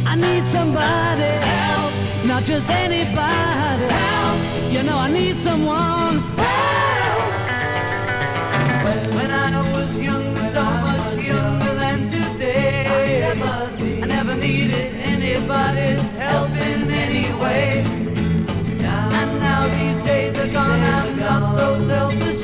I need somebody help, not just anybody help. You know I need someone help. When I was young, so much younger than today, I never needed anybody's help in any way. And now these days are gone, I'm not so selfish